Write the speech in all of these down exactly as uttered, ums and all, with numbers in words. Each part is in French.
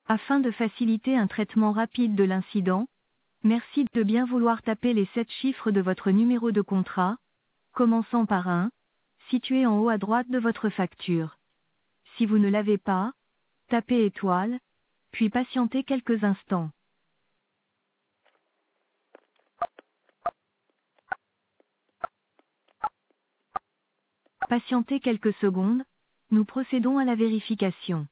Afin de faciliter un traitement rapide de l'incident, merci de bien vouloir taper les sept chiffres de votre numéro de contrat, commençant par un, situé en haut à droite de votre facture. Si vous ne l'avez pas, tapez étoile, puis patientez quelques instants. Patientez quelques secondes, nous procédons à la vérification.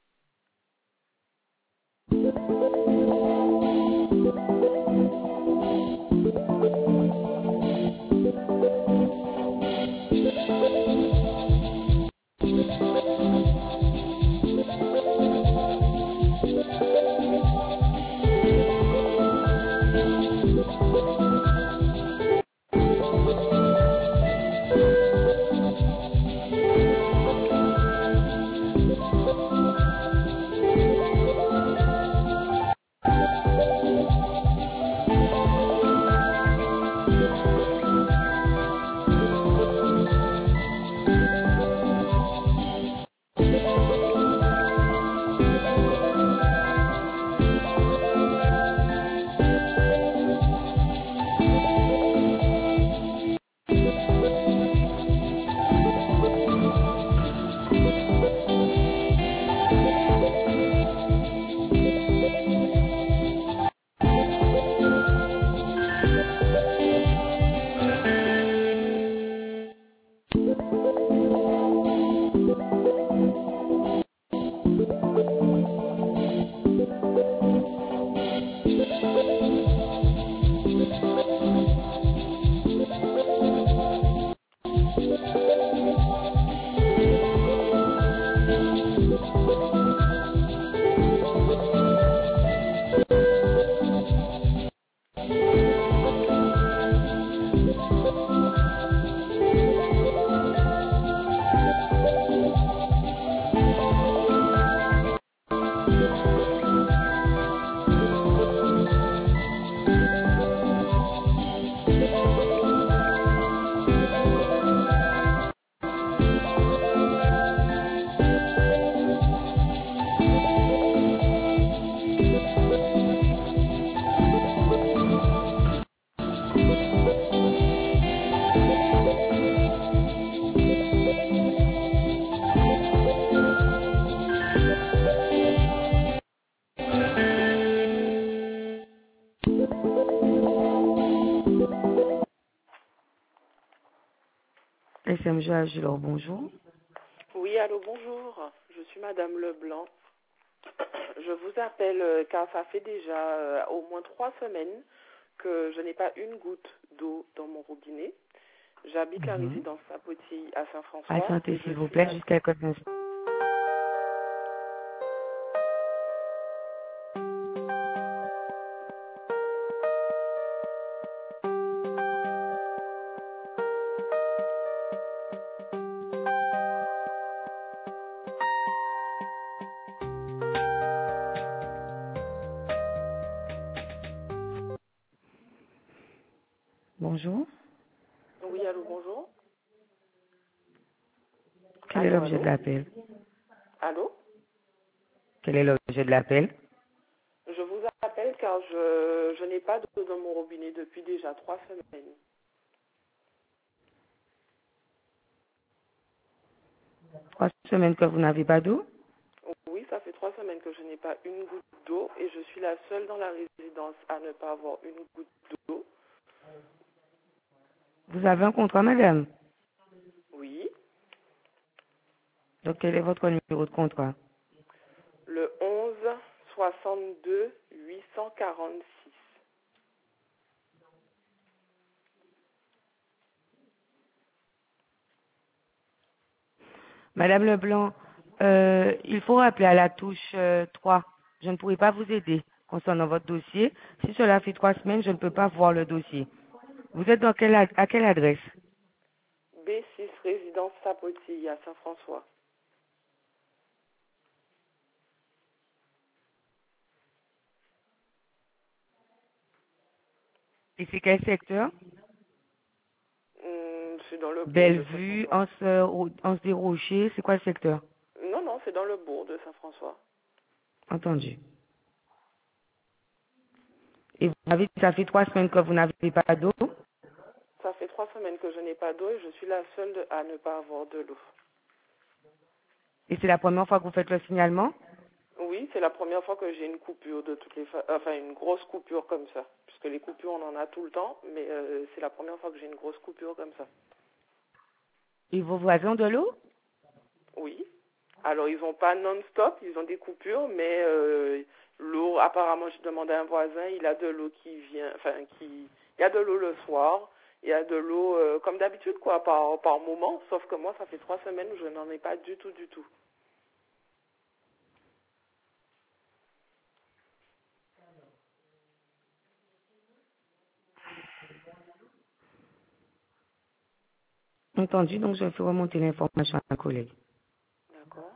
S M G Agilor, bonjour. Oui, allô, bonjour. Je suis Madame Leblanc. Je vous appelle euh, car ça fait déjà euh, au moins trois semaines que je n'ai pas une goutte d'eau dans mon robinet. J'habite la Mhm. résidence Sapotille à Saint-François. Attendez, et je s'il vous suis plaît, la... juste quelques instants. Bonjour. Oui, allô, bonjour. Quel est Allô, l'objet de allô. l'appel? Allô. Quel est l'objet de l'appel? Je vous appelle car je, je n'ai pas d'eau dans mon robinet depuis déjà trois semaines. Trois semaines que vous n'avez pas d'eau? Oui, ça fait trois semaines que je n'ai pas une goutte d'eau et je suis la seule dans la résidence à ne pas avoir une goutte d'eau. Vous avez un contrat, madame? Oui. Donc, quel est votre numéro de contrat? Le onze soixante-deux huit cent quarante-six. Madame Leblanc, euh, il faut rappeler à la touche euh, trois. Je ne pourrai pas vous aider concernant votre dossier. Si cela fait trois semaines, je ne peux pas voir le dossier. Vous êtes dans quelle, ad- à quelle adresse? B six résidence Sapotille à Saint-François. Et c'est quel secteur? Hum, c'est dans le bourg de Bellevue, Saint-François. Anse, euh, Anse des Rochers, c'est quoi le secteur? Non, non, c'est dans le bourg de Saint-François. Entendu. Et vous avez dit, ça fait trois semaines que vous n'avez pas d'eau. Ça fait trois semaines que je n'ai pas d'eau et je suis la seule de- à ne pas avoir de l'eau. Et c'est la première fois que vous faites le signalement? Oui, c'est la première fois que j'ai une coupure de toutes les fa... enfin une grosse coupure comme ça. Puisque les coupures on en a tout le temps, mais euh, c'est la première fois que j'ai une grosse coupure comme ça. Et vos voisins ont de l'eau? Oui. Alors ils n'ont pas non-stop, ils ont des coupures, mais euh, l'eau, apparemment j'ai demandé à un voisin, il a de l'eau qui vient, enfin qui, il y a de l'eau le soir, il y a de l'eau euh, comme d'habitude quoi, par par moment. Sauf que moi ça fait trois semaines où je n'en ai pas du tout, du tout. Entendu, donc je fais remonter l'information à un collègue. D'accord.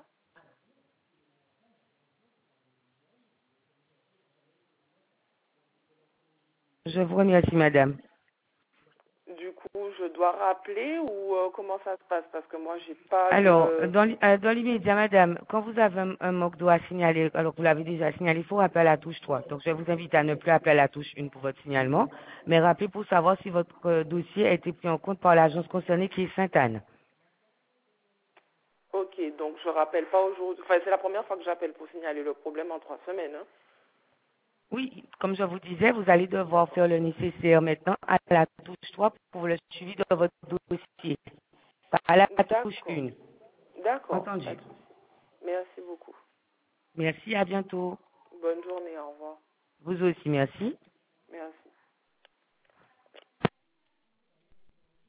Je vous remercie, madame. Du coup, je dois rappeler ou euh, comment ça se passe? Parce que moi, j'ai pas Alors, de... dans, l'i- euh, dans l'immédiat, madame, quand vous avez un, un manque d'eau à signaler, alors que vous l'avez déjà signalé, il faut rappeler à la touche trois. Donc, je vous invite à ne plus appeler à la touche un pour votre signalement, mais rappelez pour savoir si votre euh, dossier a été pris en compte par l'agence concernée qui est Sainte-Anne. Ok, donc je rappelle pas aujourd'hui. Enfin, c'est la première fois que j'appelle pour signaler le problème en trois semaines. Hein. Oui, comme je vous disais, vous allez devoir faire le nécessaire maintenant à la touche trois pour le suivi de votre dossier. Pas à la touche D'accord. un. D'accord. Pas Entendu. de souci. Merci beaucoup. Merci, à bientôt. Bonne journée. Au revoir. Vous aussi, merci.